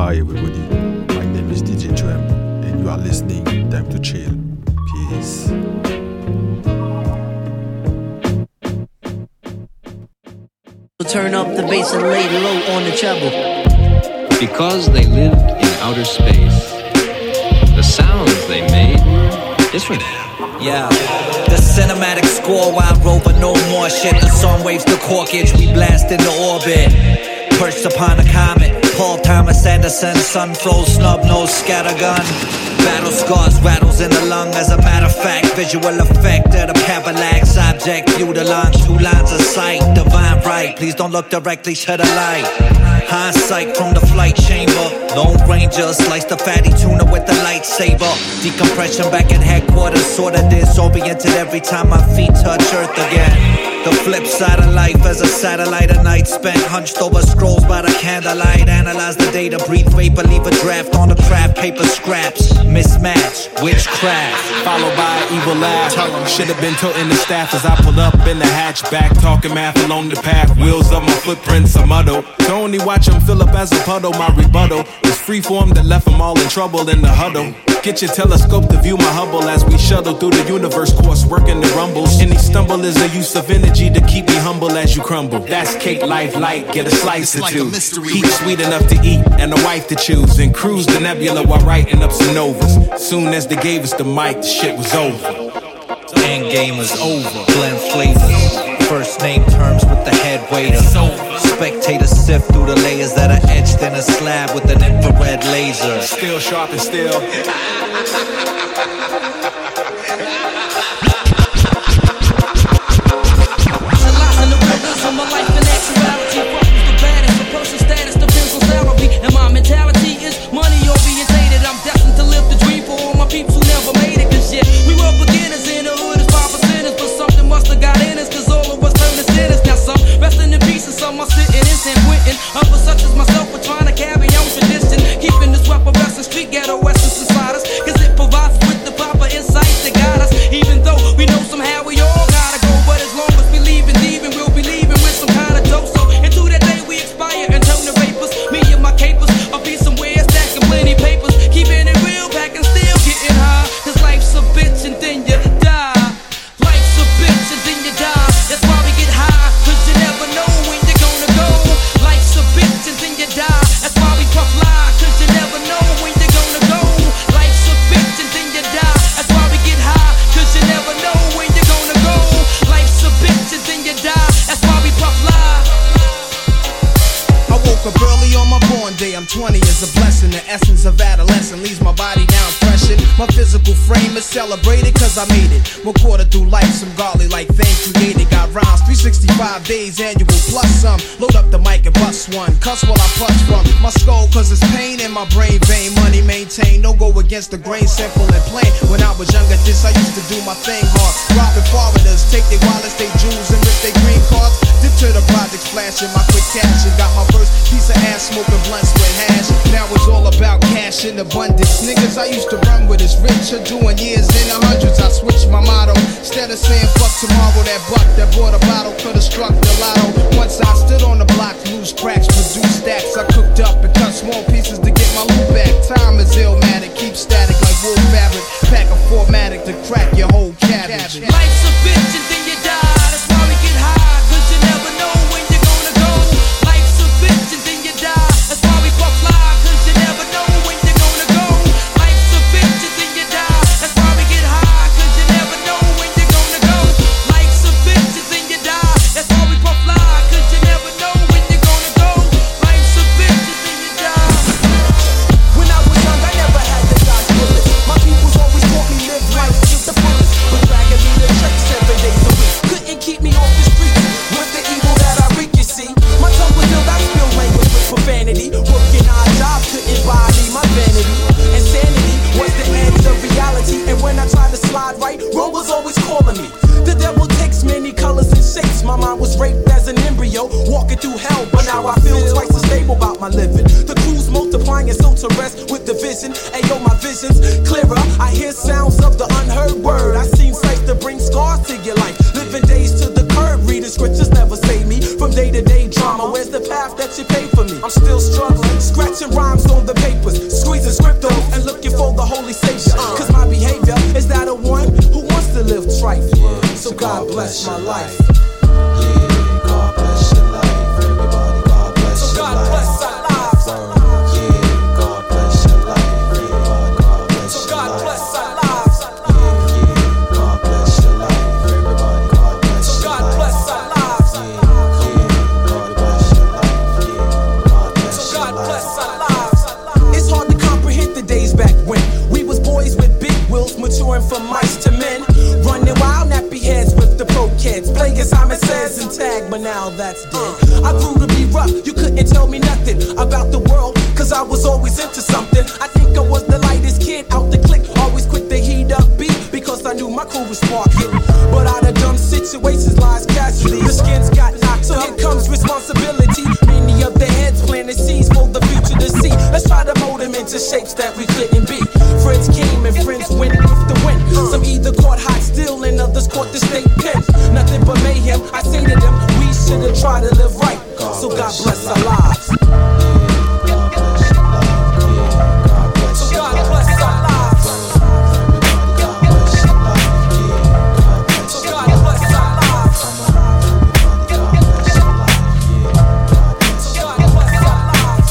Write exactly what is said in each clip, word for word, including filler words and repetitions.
Hi everybody, my name is D J Tram and you are listening Time to Chill. Peace. Turn up the bass and lay low on the treble. Because they lived in outer space, the sounds they made were different. Yeah, the cinematic score while rover no more shit. The song waves the corkage, we blast into orbit. Perched upon a comet, Paul Thomas Anderson, sun froze, snub nose, scattergun. Battle scars, rattles in the lung. As a matter of fact, visual effect of the parallax object. View the lungs, two lines of sight, divine right. Please don't look directly to the light. Hindsight from the flight chamber. Lone Ranger sliced the fatty tuna with the lightsaber. Decompression back at headquarters, sorta disoriented every time my feet touch earth again. The flip side of life as a satellite, a night spent hunched over scrolls by the candlelight. Analyze the data, breathe vapor, leave a draft on the craft paper scraps. Mismatch, witchcraft. Followed by an evil laugh. Should have been tilting the staff as I pulled up in the hatchback. Talking math along the path. Wheels of my footprints are muddled. To only watch them fill up as a puddle. My rebuttal was freeform that left them all in trouble in the huddle. Get your telescope to view my Hubble as we shuttle through the universe course, working the rumbles. Any stumble is a use of energy to keep me humble as you crumble. That's cake, life, light, get a slice or two. Heat sweet enough to eat and a wife to choose. And cruise the nebula while writing up some novas. Soon as they gave us the mic, the shit was over. End game is over. Blend flavors. First name terms with the head waiter. Spectators sift through the layers that are etched in a slab with an infrared laser. Still sharp and still. My life in actuality, fuck is the baddest. The person status depends on salary, and my mentality is money orientated. I'm destined to live the dream for all my peeps who never made it. Cause yeah, we were beginners in the hood as five percenters, but something must have got in us. Cause all of us turned to sinners. Now some resting in peace and some are sitting in San Quentin. Others such as myself are trying to carry on tradition, keeping this weapon rest and street ghetto essence inside us. Cause it provides us with the proper insights to guide us. Even though we know somehow we all gotta go, but as long as we leave and leaving, we'll be leaving. Some kind of dope, so into that day we expire and turn to vapors. Me and my capers, I'll be somewhere stacking plenty papers, keeping it real, packing still getting high. Cause life's a bitch and then you die. Life's a bitch and then you die. That's why we get high, cause you never know when you're gonna go. Life's a bitch and then you die. That's why we puff lie, cause you never know when you're gonna go. Life's a bitch and then you die. That's why we get high, cause you never know when you're gonna go. Life's a bitch and then you die. That's why we puff lie. I woke up early on my born day. I'm twenty is a blessing. The essence of adolescence leaves my body now freshened. My physical frame is celebrated cause I made it. One quarter through life, some godly like thing created. Got rhymes, three sixty-five days annual plus some. Load up the mic and bust one. Cuss while I punch from my skull cause it's pain in my brain vein. Money maintained, no go against the grain, simple and plain. When I was younger, this I used to do my thing hard. Robbing foreigners, take their wallets, they jewels and rip their green cards. Dip to the projects, flashing my quick cash and got my first piece of ass, smoking blunts with hash. Now it's all about cash in abundance. Niggas I used to run with is rich, are doing years in the hundreds. I switched my motto. Instead of saying fuck tomorrow, that buck that bought a bottle could've struck the lotto. Once I stood on the block, loose cracks, produce stacks. I cooked up and cut small pieces to get my loot back. Time is illmatic, keep static like wool fabric. Pack a formatic to crack your whole cabbage. Life's a bitch and then you die. That's why we get high, cause you never know when you're gonna go. Life's a bitch and then you die. That's why we puff fly, cause you never know when you're gonna go. Life's a bitch and then you die. That's why we get high, cause you never know when you're gonna go. Life's a bitch and then you die. That's why we puff fly, cause you never know when you're gonna go. Life's a bitch and then you die. When I was young, I never had to dodge bullets. My people's always taught me live life to the fullest. But dragging me to church seven days a week couldn't keep me off the streets with the evil that I reek, you see. My tongue was ill, I spilled language with profanity. Working odd jobs couldn't buy me my vanity. Insanity was the edge of reality. And when I tried to slide right, wrong was always calling me. The devil takes many colors and shapes. My mind was raped as an embryo, walking through hell. But now I feel twice as stable about my living. The crew's multiplying so to rest with the vision. Ayo, my vision's clearer. I hear sounds of the unheard word. I seen sights to bring scars to your life. Living days to the curb, reading scriptures never save me from day to day drama. Where's the path that you pay for me? I'm still struggling, scratching rhymes on the bless my life. Yeah, God bless your life. Everybody, God bless So your God life. bless our lives. Yeah, God bless your life. Everybody, God bless So your God life. bless our lives. Yeah, yeah, God bless your life. Everybody, God bless So your God life. bless our lives. Yeah, yeah, God bless your life. Yeah, God bless So your God life. bless our lives. It's hard to comprehend the days back when we was boys with big wills, maturing from mice to men, running wild nappy heads with the pro kids, playing Simon Says and tag, but now that's dead. I grew to be rough, you couldn't tell me nothing about the world, cause I was always into something. I think I was the lightest kid out the clique, always quick to heat up beat, because I knew my crew was sparking. But out of dumb situations lies casualty. The skins got knocked, so here comes responsibility. Many of the heads planted seeds for the future to see. Let's try to mold them into shapes that we couldn't be. Friends came and friends went with the wind. Some either caught hot steel and others caught the state pen. Nothing but mayhem. I say to them, we should've tried to live right. So God bless our lives. So God bless our lives. So God bless our lives. So God bless our lives.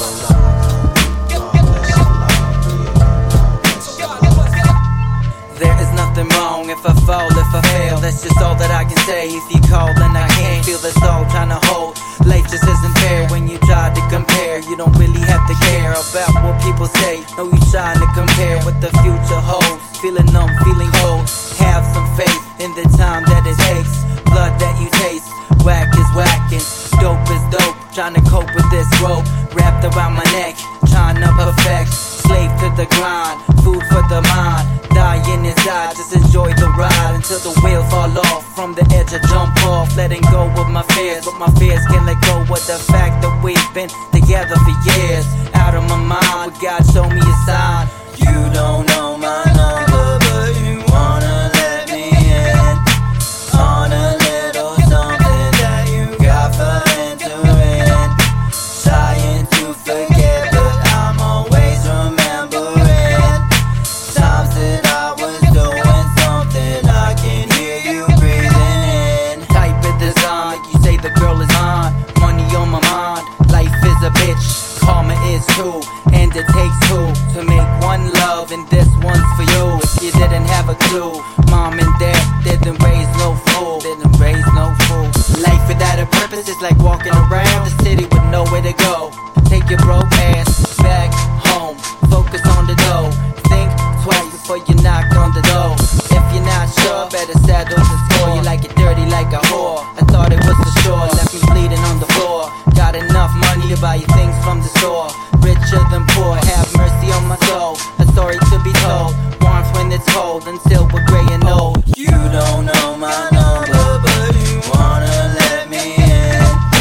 So God bless our lives. There is nothing wrong if I fall, if I fail. That's just all that I can say. If you call, then I can't feel the soul trying to hold. Life just isn't fair when you try to compare. You don't really have to care about what people say. No, you trying to compare what the future holds. Feeling numb, feeling whole. Have some faith in the time that it takes. Blood that you taste. Whack is whacking. Dope is dope. Trying to cope with this rope wrapped around my neck. Trying to perfect. Slave to the grind. Food for the mind. Dying inside. Just enjoy the ride until the wheels fall off. From the edge I jump off. Letting go of my fears. But my fears can't let go of the fact that we've been together for years. Out of my mind. But God show me a sign. You don't know my number, but you wanna let me in on a little something that you got for entering. Trying to forget, but I'm always remembering times that I was doing something. I can hear you breathing in. Type of design, like you say the girl is on. Money on my mind, life is a bitch. Karma is too, and it takes two to make one love, and this one's for you. If you didn't have a clue, mom and dad didn't raise no fool, didn't raise no fool. Life without a purpose is like walking around the city with nowhere to go. Take your broke ass back home, focus on the dough. Think twice before you knock on the door. If you're not sure, better settle the score. You like it dirty like a whore. I thought it was the shore, left me bleeding on the floor. Got enough money to buy you things from the store. Richer than poor, have mercy on my soul. A story to be told, warmth when it's cold, until we're gray and old. You don't know my number, but you wanna let me in.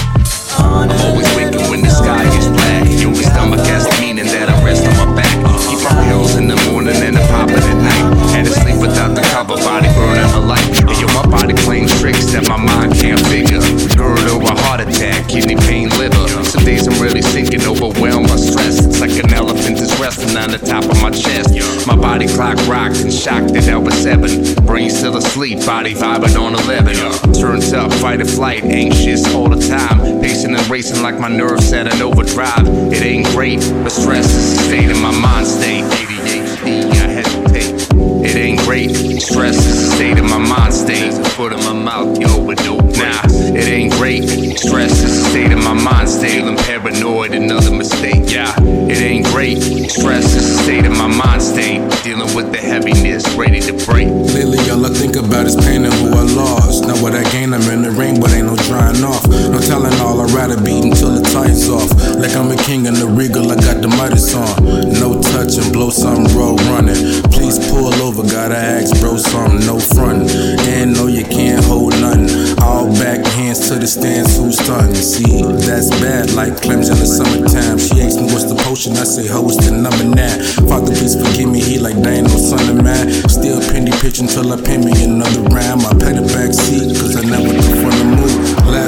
On I'm always waking when the sky is black. Yo, my stomach has the meaning that I rest on my back. Keep up pills in the morning and I pop it at night. Had to sleep without the cover, body burning a light. And yo, my body playing tricks that my mind can't figure. Girl over heart attack, kidney pain, liver. Some days I'm really sinking, overwhelmed by stress. It's like an elephant is resting on the top of my chest. My body clock rocked and shocked that I was seven. Brain still asleep, body vibing on eleven. Turns up, fight or flight, anxious all the time. Pacing and racing like my nerves at an overdrive. It ain't great, but stress is a state of my mind state. A D H D, I hesitate. It ain't great, stress is a state of my mind state. Foot in my mouth, yo, but no, nah. It ain't great, stress is a state of my mind state. Feeling paranoid, another mistake, yeah. It ain't great, stress is a state of my mind state. Dealing with the heaviness, ready to break. Lately all I think about is pain and who I lost. Now what I gain, I'm in the ring, but ain't no drying off. No telling all, I'd rather beat until the tight's off. Like I'm a king in the regal, I got the Midas on. No touching, blow something, road running. Please pull over, gotta ask bro something, no frontin'. And no, you can't hold nothing. All back hands to the stands, who's stunting? See, that's bad, like Clem's in the summertime. She asked me what's the potion, I say host the number nine. Father, please forgive me, he like dang, no son of mine. Still penny pitch until I pin me another rhyme. I pay the back seat, cause I never do for the move. Last soul's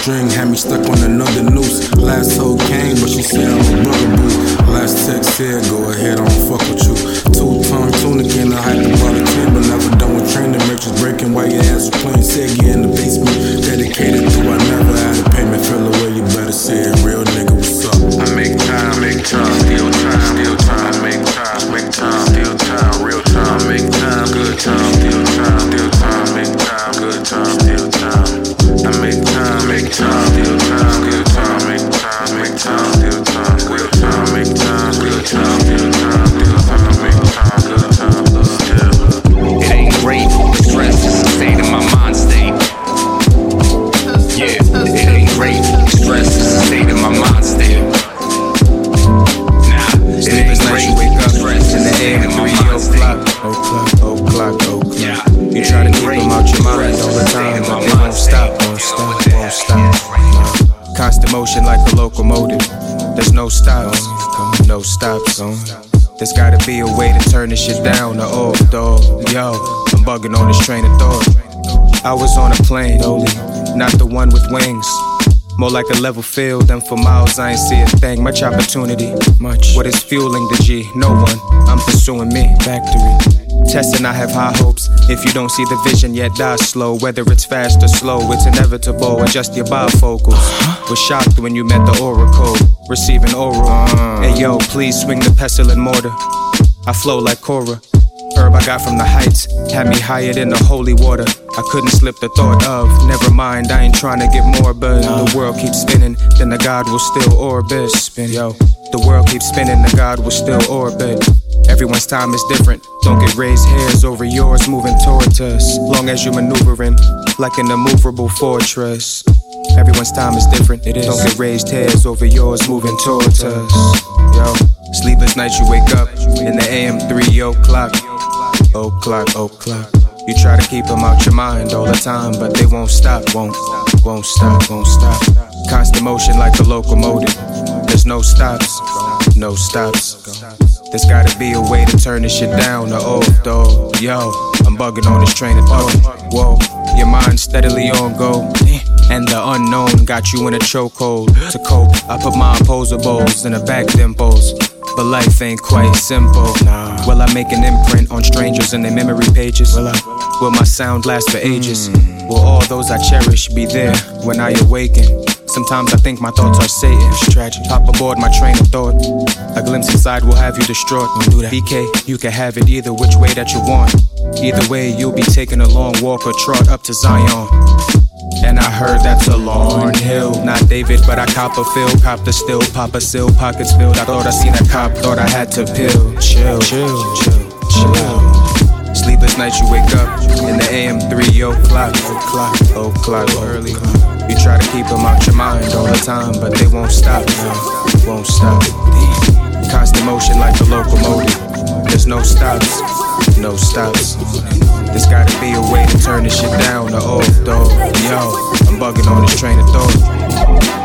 string had me stuck on another noose. Last hoe came, but she said I'm a bugaboo. Last text said, go ahead, I don't fuck with you. Two-tongue tunic and a hyperbolic chin, but never done with training. Merchants breaking while your ass was playing Sega in the basement. Dedicated to I never had a payment. Feel away, you better say it. Real nigga, what's up? I make time, make time, steal time, steal time. I make time, make time, steal time, real time. Make time, good time, steal time, steal time. Make time, good time, steal time. I make time, make time, steal time, good time. Make time, make time, steal time, real time. Make time, good time, steal time, steal time. Make time, good time, still. It ain't great, stress is a state of my mind state. Yeah, it ain't great, stress is a state of my mind state. Nah, it ain't great, wake up, stress in the air in my mind state. O'clock, o'clock, o'clock. Yeah, you try to keep them out your mind all the time, but they won't stop, won't stop, won't stop. Constant motion like a locomotive. There's no stops, no stops. There's gotta be a way to turn this shit down or off, dog. Yo, I'm bugging on this train of thought. I was on a plane, not the one with wings. More like a level field, and for miles I ain't see a thing. Much opportunity, much. What is fueling the G? No one. I'm pursuing me. Factory. Testing, I have high hopes. If you don't see the vision yet, die slow. Whether it's fast or slow, it's inevitable. Adjust your bifocals. Was shocked when you met the oracle. Receiving oral. Hey yo, please swing the pestle and mortar. I flow like Korra. Herb I got from the heights had me higher than the holy water. I couldn't slip the thought of, never mind, I ain't trying to get more, but the world keeps spinning, then the God will still orbit. Spin, yo, the world keeps spinning, the God will still orbit. Everyone's time is different, don't get raised hairs over yours moving towards us. Long as you're maneuvering like an immovable fortress. Everyone's time is different, it is. Don't get raised hairs over yours moving towards us. Yo, sleepless nights you wake up in the A M three o'clock. O'clock, o'clock. You try to keep them out your mind all the time, but they won't stop, won't, won't stop, won't stop. Constant motion like a locomotive. There's no stops, no stops. There's gotta be a way to turn this shit down or off, dog. Yo, I'm bugging on this train of thought. Whoa, your mind steadily on go. And the unknown got you in a chokehold. To cope, I put my opposables in the back dimples. But life ain't quite simple. Nah. Will I make an imprint on strangers and their memory pages? Will I? Will my sound last for ages? Mm. Will all those I cherish be there when I awaken? Sometimes I think my thoughts are Satan. It's tragic. Hop aboard my train of thought. A glimpse inside will have you distraught. Don't do that. B K, you can have it either which way that you want. Either way, you'll be taking a long walk or trot up to Zion. And I heard that's a long hill. Not David, but I cop a fill. Cop the still, pop a seal, pockets filled. I thought I seen a cop, thought I had to pill. Chill, chill, chill, chill. Sleepless nights you wake up in the A M three o'clock, o'clock, o'clock, early. You try to keep them out your mind all the time, but they won't stop, no, won't stop. Constant motion like a locomotive. There's no stops, no stops. There's gotta be a way to turn this shit down or off, dog. Yo, I'm bugging on this train of thought.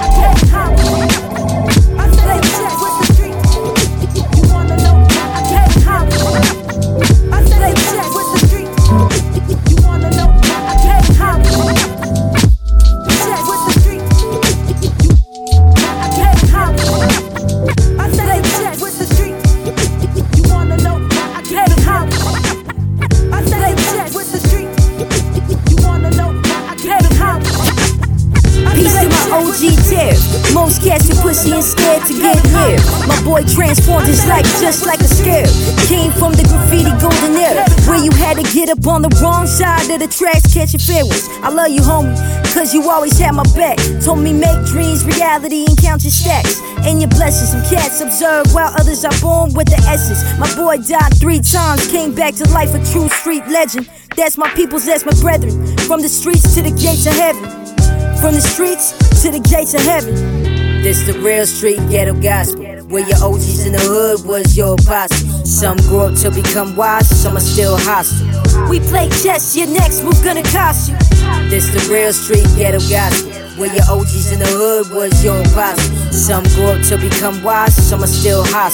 Most cats are pussy and scared to get near. My boy transformed his life just like a scare. Came from the graffiti golden era, where you had to get up on the wrong side of the tracks catching fair ones. I love you, homie, cause you always had my back. Told me make dreams reality and count your stacks and your blessings. Some cats observe while others are born with the essence. My boy died three times, came back to life, a true street legend. That's my peoples, that's my brethren. From the streets to the gates of heaven. From the streets to the gates of heaven. This the real street ghetto gospel, where your O Gs in the hood was your apostles. Some grew up to become wise, some are still hostile. We play chess, your next move gonna cost you. This the real street ghetto gospel, where your O Gs in the hood was your apostles. Some grew up to become wise, some are still hostile.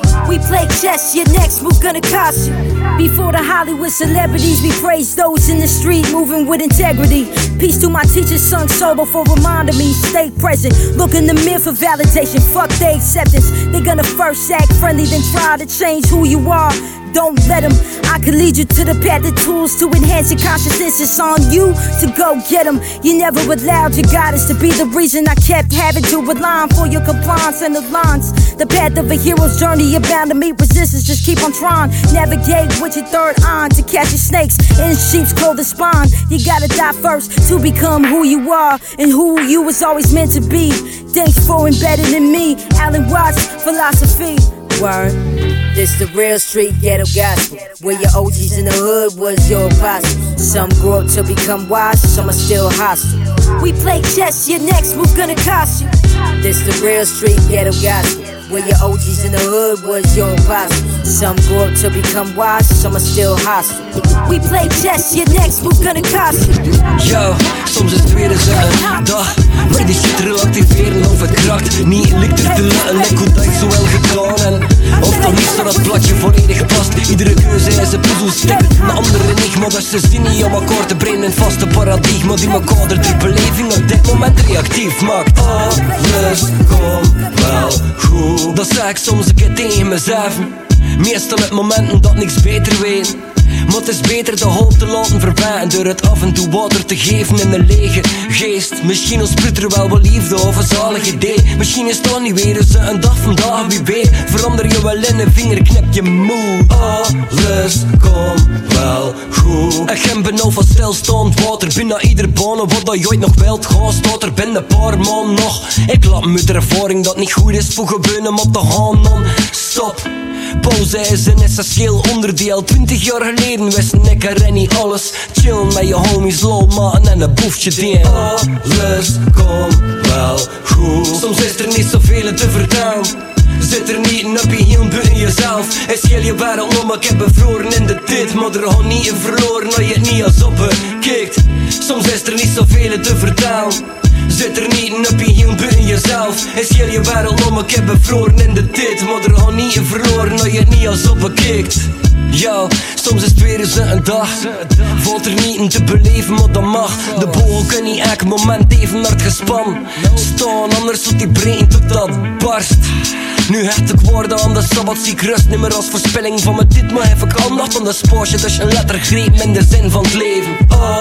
We play chess, your next move gonna cost you. Before the Hollywood celebrities, we praise those in the street moving with integrity. Peace to my teachers sung solo for reminding me, stay present. Look in the mirror for validation, fuck their acceptance. They're gonna first act friendly, then try to change who you are. Don't let them. I could lead you to the path of tools to enhance your consciousness. It's on you to go get them. You never allowed your guidance to be the reason I kept having to rely on for your compliance and the lines. The path of a hero's journey, you're bound to meet resistance. Just keep on trying. Navigate with your third eye to catch your snakes in sheep's clothing spine. You gotta die first to become who you are and who you was always meant to be. Thanks for embedding in me. Alan Watts philosophy. Word. This the real street ghetto gospel, where your O Gs in the hood was your apostles. Some grew up to become wise, some are still hostile. We play chess, your next move gonna cost you. This the real street ghetto gospel, where your O Gs in the hood was your apostles. Some grew up to become wise, some are still hostile. We play chess, your next move gonna cost you. Yo, soms is het weer eens een dag waar die shit relativeren of het kracht. Niet lukt er te laten, lijkt hoe dat ik zo wel gedaan. En of toch niet zo dat platje volledig past. Iedere keuze is een puzzelstuk, een andere enigma. Dat ze zin niet om akkoord te brengen in vaste paradigma die mijn kader ter beleving op dit moment reactief maakt. Alles komt wel goed, dat zeg ik soms een keer tegen mezelf. Meestal op momenten dat niks beter weet. Maar het is beter de hoop te laten verwijten door het af en toe water te geven in een lege geest. Misschien ontspruit er wel wat liefde of een zalig idee. Misschien is het dan niet weer eens een dag vandaag, wie weet. Verander je wel in een vinger, knip je moed. Alles komt wel goed. Ik ben nou van stilstaand water binnen ieder baan. Wat dat je ooit nog wilt gaan, staat er binnen een paar maanden nog. Ik laat me de ervaring dat niet goed is voor gebeuren, maar te gaan dan stop. Pauze is een essentieel onderdeel. Twintig jaar geleden wisten ik er niet alles. Chill met je homies, lol maken en een boefje deel. Alles komt wel goed. Soms is er niet zoveel te vertellen. Zit er niet een uppie heel buiten jezelf. Is heel je wereld om, ik heb bevroren in de tijd. Maar er gaat niet in verloren als je het niet als op kijkt. Soms is er niet zoveel te vertellen. Zit er niet een uppie heel buiten jezelf. Is heel je wereld om, ik heb bevroren in de tijd. Maar er gaat niet in verloren als je het niet als op kijkt. Yo, soms is het weer eens een dag. Valt er niet in te beleven, maar dat mag. De bogen kunnen niet elk moment even hard gespannen staan, anders wordt die brein tot dat barst. Nu hecht ik woorden aan de sabbat, zie ik rust niet meer als voorspelling van mijn dit. Maar heb ik aandacht aan de spoortje, dus je lettergreep in de zin van het leven.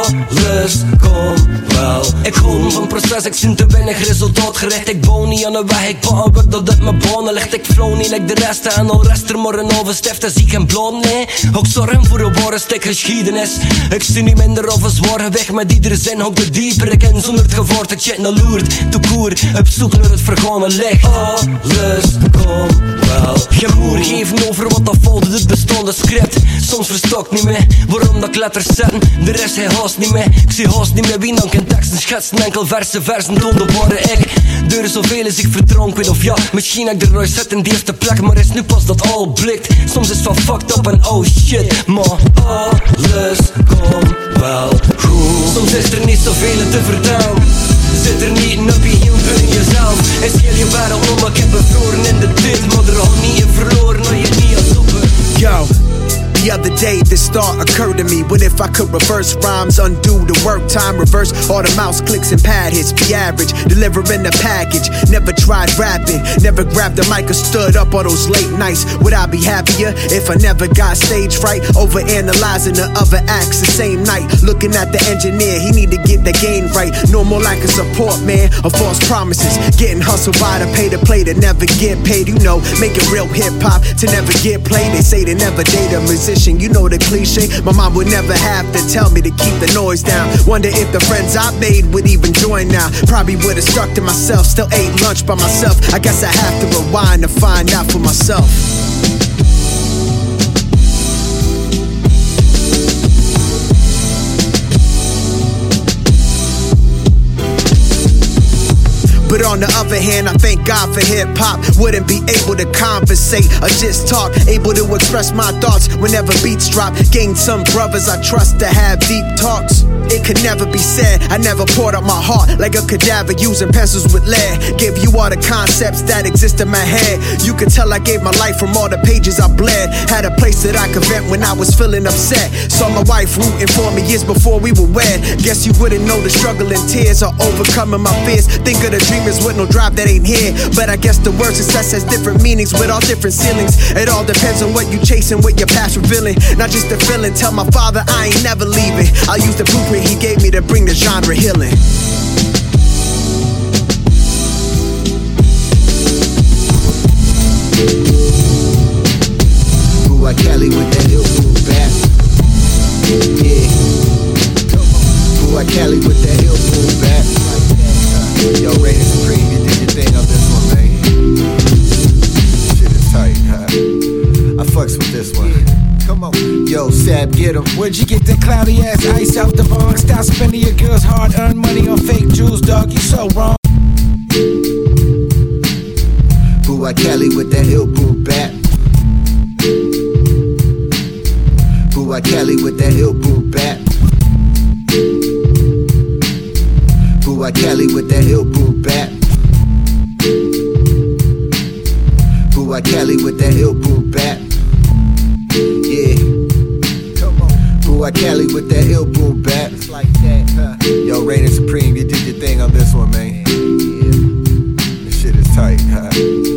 Alles komt wel. Ik hou van het proces, ik zie te weinig resultaat gericht. Ik bouw niet aan de weg, ik bouw een dat uit mijn banen ligt. Ik flow niet like de rest en al rest er maar een halve stift. En zie ik geen bladen, nee. Ook zorgen voor een ware stuk geschiedenis. Ik zie niet minder of een zware weg met iedere zin. Ook de dieper ik in zonder het gevaar te chat naar loert. Te koer, op zoek naar het vergane licht. Alles komt wel. Je moer geven over wat dat valt uit het bestaande script. Soms verstokt niet meer waarom dat ik letters zetten. De rest hij haast niet meer. Ik zie haast niet meer wie dan kan teksten schetsen. Enkel verse versen toonde waar ik. Deur zoveel als ik vertrouw, ik weet of ja. Misschien heb ik de Roy zet in die eerste plek, maar is nu pas dat al blikt. Soms is het van fucked up en oh shit. Maar alles komt wel goed. Soms is er niet zoveel te vertellen. Zit er niet een uppie heel in jezelf. Is heel je wereld om, ik heb bevroren in de tijd. Maar er al niet in verloren, als je niet als op. Yo. The other day, this thought occurred to me. What if I could reverse rhymes, undo the work time, reverse all the mouse clicks and pad hits, be average, delivering the package. Never tried rapping, never grabbed the mic or stood up all those late nights. Would I be happier if I never got stage fright? Over analyzing the other acts the same night. Looking at the engineer, he need to get the game right. No more like a support man of false promises. Getting hustled by the pay to play to never get paid. You know, making real hip hop to never get played. They say they never date a musician. You know the cliche. My mom would never have to tell me to keep the noise down. Wonder if the friends I made would even join now. Probably would have stuck to myself. Still ate lunch by myself. I guess I have to rewind to find out for myself. But on the other hand, I thank God for hip-hop. Wouldn't be able to conversate or just talk. Able to express my thoughts whenever beats drop. Gained some brothers I trust to have deep talks. it could never be said. I never poured out my heart like a cadaver using pencils with lead. Gave you all the concepts that exist in my head. You could tell I gave my life from all the pages I bled. Had a place that I could vent when I was feeling upset. Saw my wife rooting for me years before we were wed. Guess you wouldn't know the struggle and tears are overcoming my fears. Think of the dreamers with no drive that ain't here. But I guess the word success has different meanings with all different ceilings. It all depends on what you chasing, what your past revealing. Not just the feeling. Tell my father I ain't never leaving. I'll use the blueprint he gave me to bring the genre healing. Ooh, I Cali with that ill boom bap. Yeah. Ooh, I Cali with that ill boom bap. Yo, Rated Supreme, you did your thing on this one, man. Shit is tight, huh? I fucks with this one. Come on. Yo, Sab, get him. Where'd you get that cloudy ass ice out the Bronx? Stop spending your girl's hard-earned money on fake jewels, dog. You so wrong. Ooh, I Cali with that ill boom bap. Ooh, I Cali with that ill boom bap. Ooh, I Cali with that ill boom bap. Ooh, I Cali with that ill boom bap. Yeah. Come on. Ooh, I Cali with that ill boom bap. It's like that, huh? Yo, Rated Supreme, you did your thing on this one, man. Yeah. This shit is tight, huh?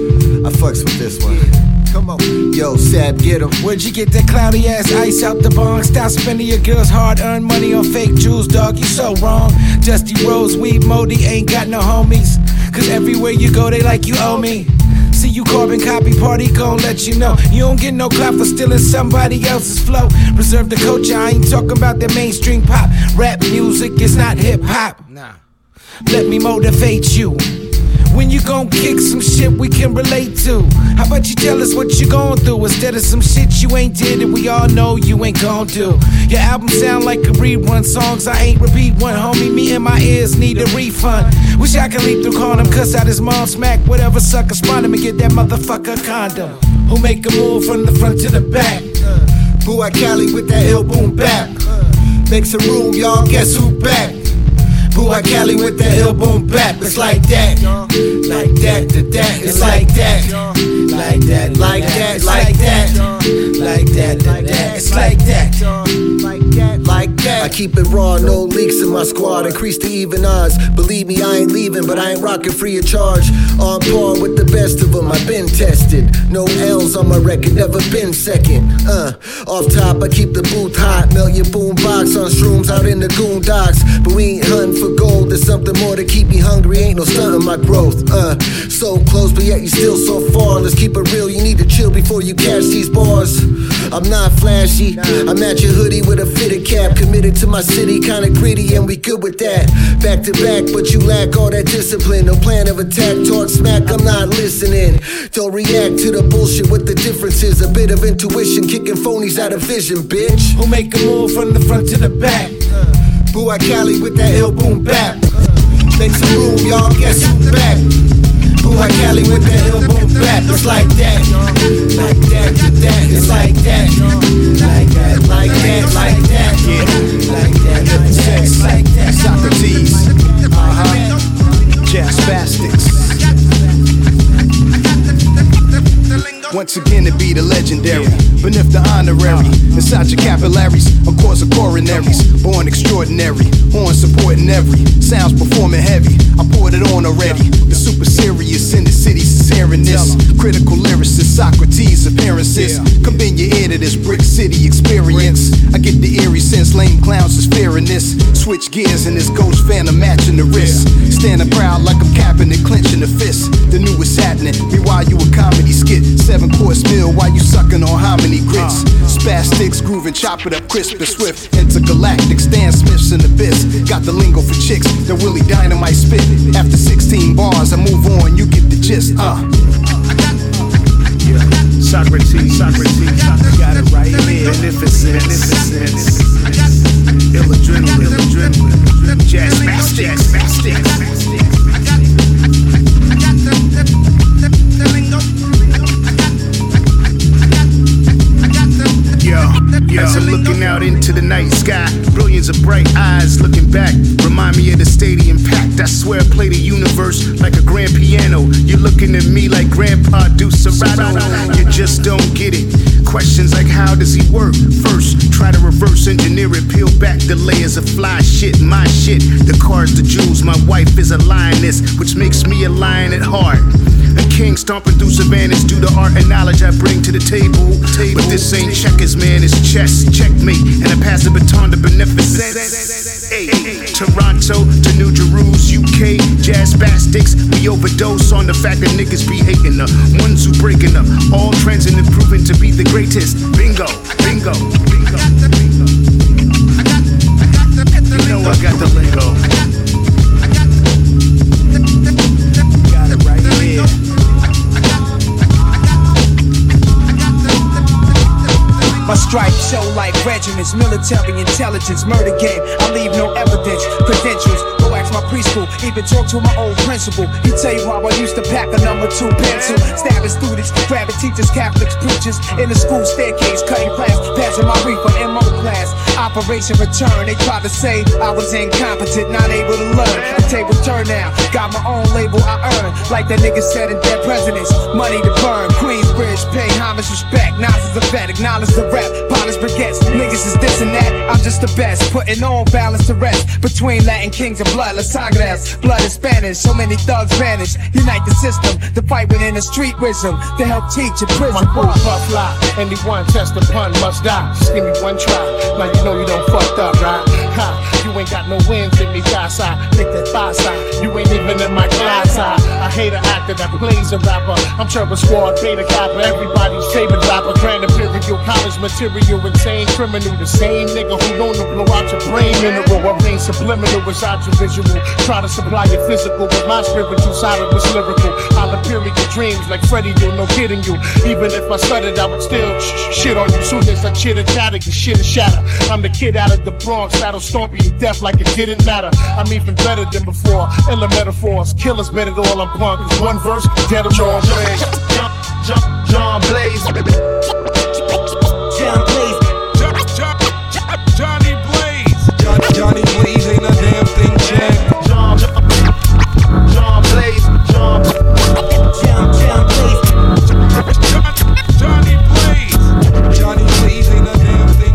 I fucks with this one. Come on. Yo, Sab, get him. Where'd you get that cloudy ass ice out the Bronx? Stop spending your girl's hard-earned money on fake jewels, dog. You so wrong. Dusty Rose, Weed, Modi ain't got no homies. Cause everywhere you go, they like you owe me. See you carbon copy party, gon' let you know. You don't get no clap for stealing somebody else's flow. Preserve the culture, I ain't talking about that mainstream pop. Rap music is not hip-hop. Nah. Let me motivate you. When you gon' kick some shit we can relate to? How about you tell us what you gon' through instead of some shit you ain't did and we all know you ain't gon' do? Your album sound like a rerun. Songs I ain't repeat one. Homie, me and my ears need a refund. Wish I could leap through Cornum, cuss out his mom, smack whatever sucker spawn him and get that motherfucker a condom. Who make a move from the front to the back? Ooh, I Cali with that ill boom bap. Make some room, y'all, guess who back? Ooh, I Cali with that ill boom bap. It's like that, like that, to that. It's like that, like that, like that, like that, like that, to that. It's like that, like that, like that. I keep it raw, no leaks in my squad. Increase the even odds. Believe me, I ain't leaving, but I ain't rocking free of charge. On par with the best of them, I've been tested. No L's on my record, never been second. Uh, off top, I keep the booth hot. Melt your boom box on shrooms out in the goondocks. But we ain't hunting for gold, there's something more to keep me hungry. Ain't no stunting my growth. Uh, so close, but yet you still so far. Let's keep it real, you need to chill before you catch these bars. I'm not flashy, I'm at your hoodie with a fitted cap. Committed to my city, kinda gritty, and we good with that. Back to back, but you lack all that discipline. No plan of attack, talk smack, I'm not listening. Don't react to the bullshit, what the difference is. A bit of intuition, kicking phonies out of vision, bitch. Who make a move from the front to the back? Ooh, I Cali with that ill boom bap. Make some room, y'all, guess who's back? Ooh, I Cali with that ill boom bap. It's like that, like that, to that. It's like that, like that, like that, like that, like that, to that. It's like that. Socrates, uh-huh, Jazz Spastics. Once again to be the legendary, beneath the honorary. Inside your capillaries, of course of coronaries. Born extraordinary, on supporting every. Sounds performing heavy, I poured it on already. The super serious in the city, hearing this. Critical lyricist, Socrates appearances. Come in your ear to this Brick City experience. I get the eerie sense, lame clowns is fearing this. Switch gears and this ghost phantom matching the wrist. Standing proud like I'm capping and clenching the fist. The newest happening, meanwhile you a comedy skit. Seven course meal while you sucking on hominy grits. Spastics grooving, chop it up crisp and swift. Intergalactic, Stan Smith's in the biz. Got the lingo for chicks that Willie Dynamite spit. After sixteen bars, I move on, you get the gist. Uh. Yeah. Socrates, Socrates, got it right here. Beneficence, beneficence. Ill adrenaline, ill adrenaline. Jazz Spastics, Spastics. Yo, as I'm looking out into the night sky, brilliance of bright eyes looking back. Remind me of the stadium packed. I swear I play the universe like a grand piano. You're looking at me like Grandpa do Serato. You just don't get it. Questions like how does he work? First, try to reverse engineer it. Peel back the layers of fly shit. My shit, the cars, the jewels. My wife is a lioness, which makes me a lion at heart. A king stomping through savannas due to art and knowledge I bring to the table. But this ain't checkers, man, it's chess. Checkmate, and I pass the baton to beneficence. Hey, Toronto to New Jerusalem, U K, jazz spastics. We overdose on the fact that niggas be hating the ones who breaking up. All trends and improving to be the greatest. Bingo, bingo, bingo. You know I got the lingo. Got it right here. My stripes show like regiments, military intelligence, murder game. I leave no evidence, credentials. Go ask my preschool, even talk to my old principal. He tell you how I used to pack a number two pencil, stabbing students, grabbing teachers, Catholics, preachers in the school staircase, cutting class, passing my reefer M O class. Operation Return, they tried to say I was incompetent, not able to learn. The table turn now, got my own label I earn, like that nigga said in Dead Presidents. Money to burn, Queensbridge, pay homage, respect. Nas is a vet, acknowledge the rep. Polish baguettes, niggas is this and that. I'm just the best, putting on balance to rest between Latin kings and blood. Las Sagras, blood is Spanish. So many thugs vanish. Unite the system, the fight within the street wisdom to help teach in prison. My crew puff fly, anyone test the pun must die. Just give me one try, now you know you don't fucked up, right? Ha, you ain't got no wins in me, guy side. Take that thigh side, you ain't even in my class side. I hate an actor that plays a rapper. I'm Turbo Squad, Beta Kappa, everybody's favorite rapper. Grand Imperial College material, insane criminal. The same nigga who known to blow out your brain mineral. I rain subliminal inside your visual. Try to supply your physical, but my spiritual side was lyrical. I'll appear in your dreams like Freddy, you, no kidding you. Even if I stuttered, I would still sh sh shit on you. Soon as I chitter chatter, your shit is shatter. I'm the kid out of the Bronx, that'll stomp you to death like it didn't matter. I'm even better than before. Illa metaphors, killers bet it all. I'm punk. Cause one verse, dead or John Blaze. John, John Blaze. John Blaze. Johnny Blaze. Johnny Blaze ain't a damn thing, Jack. John, John Blaze. John, John, John Blaze. Johnny Blaze. Johnny Blaze ain't a damn thing.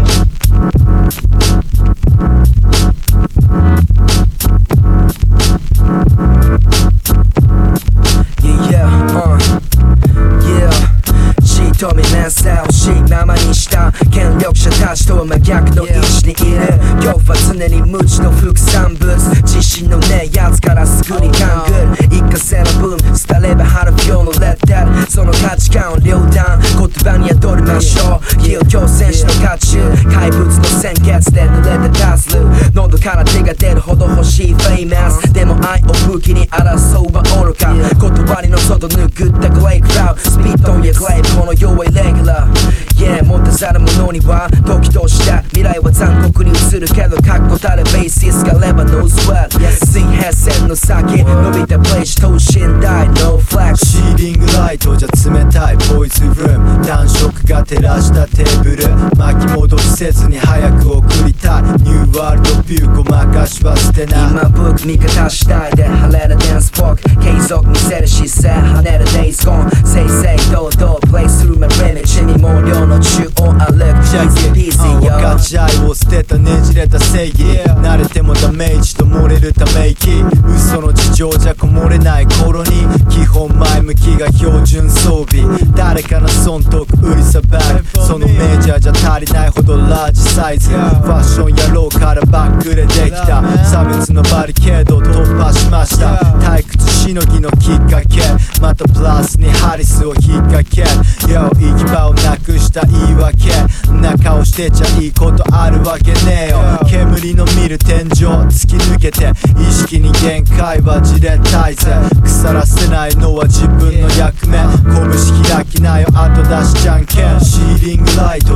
Yeah, yeah, uh, yeah. 止めなさ欲しいままにした権力者たちとは真逆の位置にいる恐怖は常に無知の副産物自信のねえやつからすぐに勘ぐる一過性のブーム廃れば春不要のレッテルその価値観を両断言葉に宿りましょう非強戦士の渦中怪物の鮮血で濡れてダズル喉から手が出るほど欲しいフェイマスでも愛を武器に争うは愚か断りの外拭ったグレイクラウスピードやグレイプこの弱いレギュラー Yeah 持たざる者には時とした未来は残酷に映るけど確固たるベーシスがレバノーズワール水平線の先伸びたプレイし等身大 No flex シーリングライトじゃ冷たいボイスルーム暖色が照らしたテーブル巻き戻しせずに早く送りたいニューワールドビューごまかしは捨てない今僕味方次第で晴れるダンスポーク継続見せる姿勢跳ねる Days Gone 正々堂々プレイするmy image に毛量の中央歩く Easy peasy yo 分かち合いを捨てたねじれた正義慣れてもダメージと漏れるため息嘘の事情じゃこもれない頃に基本前向きが標準装備誰かの損得売りさばくそのメジャーじゃ足りないほどラージサイズファッション野郎からバックでできた差別のバリケードを突破しました退屈しのぎのきっかけまたプラスにハリスを引っ掛け Yo 行き場をなくした言い訳中をしてちゃいいことあるわけねえよ煙の見る天井突き抜けて意識に限界はじれたいぜ腐らせないのは自分の役目拳開きなよ後出しじゃんけんシーリングライトじゃ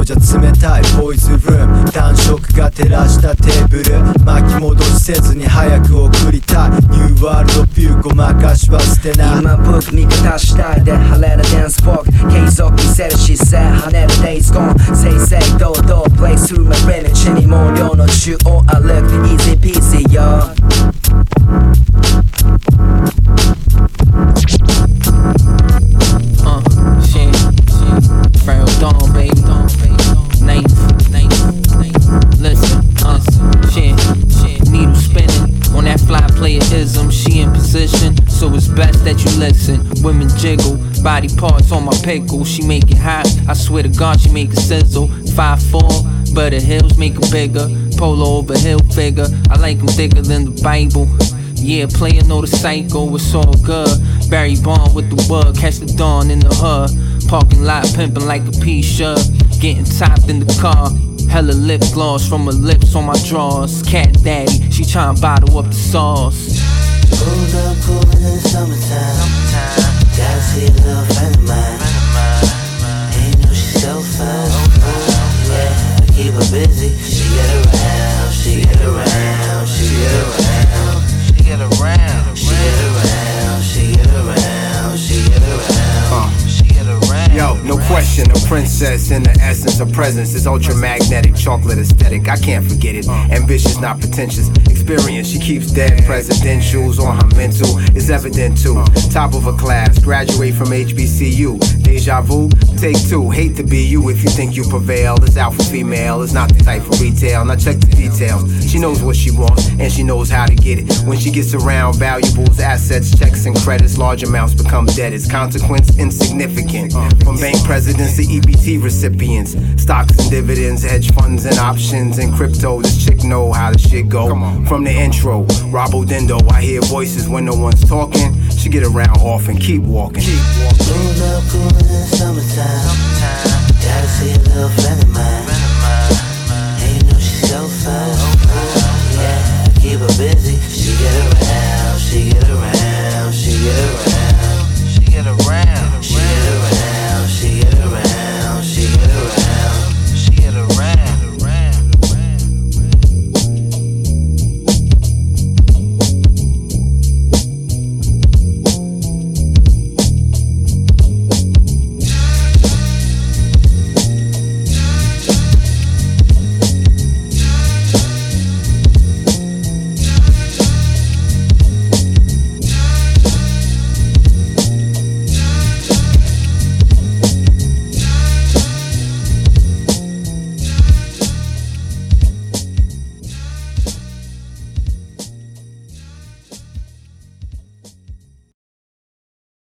じゃ冷たいボーイズルーム暖色が照らしたテーブル巻き戻しせずに早く送りたいニューワールドビューごまかしは捨てない今僕味方したいで晴れるダンスフォーク継続見せる姿勢跳ねる Days Gone 正々堂々 Play through my brain 地に毛量の中央歩く Easy peasy yo Uh, shit, shit. Frail Dawn, baby. Night, night, listen, uh, shit, shit. Needle spinning on that fly playerism. She in position, so it's best that you listen. Women jiggle, body parts on my pickle. She make it hot, I swear to God, she make it sizzle. five four, but her heels make her bigger. Polo over hill figure, I like them thicker than the Bible. Yeah, player know the cycle, it's all good. Barry Bond with the wood, catch the dawn in the hood. Parking lot pimping like a P-shirt. Getting topped in the car. Hella lip gloss from her lips on my drawers. Cat daddy, she tryna bottle up the sauce. Pulled up cool in the summertime. Gotta see a little friend of mine. Ain't know she's so fine. Yeah, I keep her busy. She get around, she get around, she get around. She get around, she get around, she get around, she get around, she get around. Yo, no question, a princess in the essence of presence is ultra magnetic, chocolate aesthetic. I can't forget it. Ambitious, not pretentious. Experience, she keeps dead presidentials on her mental. Is evident too. Top of her class, graduate from H B C U. Deja vu, take two. Hate to be you if you think you prevail. This alpha female is not the type for retail. Now check the details. She knows what she wants and she knows how to get it. When she gets around valuables, assets, checks, and credits, large amounts become debtors. Consequence insignificant. From bank presidents to E B T recipients, stocks and dividends, hedge funds and options, and crypto. This chick know how the shit go. From the intro, Robo Dindo, I hear voices when no one's talking. She get around often, keep walking. Keep walking. Pulled up cool in the summertime. Gotta see a little friend of mine. Ain't know she's so fine. Yeah, I keep her busy. She get around, she get around.